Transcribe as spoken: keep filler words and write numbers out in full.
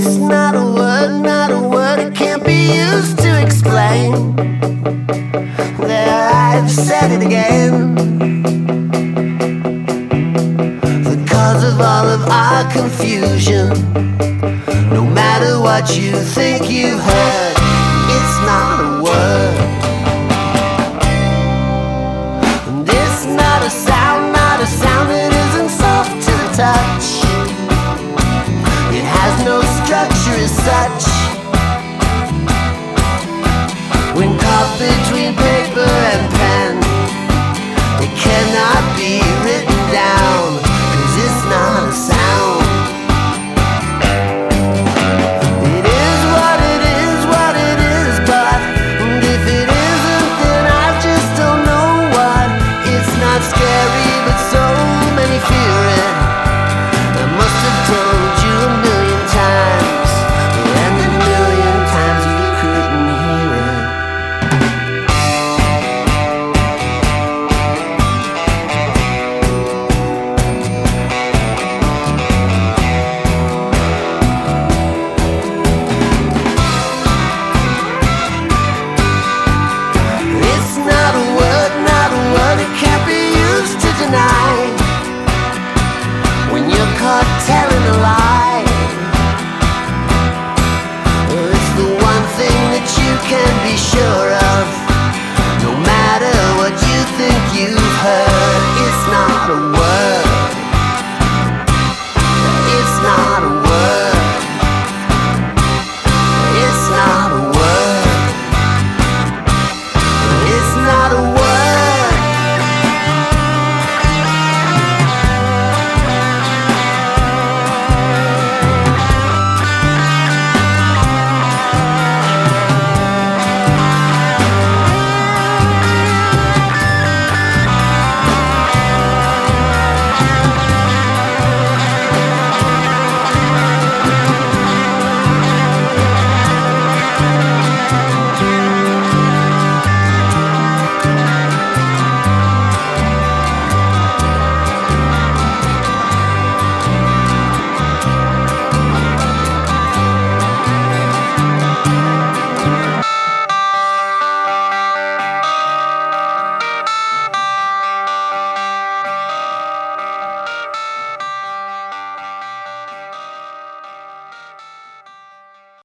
It's not a word, not a word, it can't be used to explain. There, I've said it again. The cause of all of our confusion, no matter what you think you've heard, it's not a word. And it's not a sound, not a sound that isn't soft to the touch. It has no structure as such.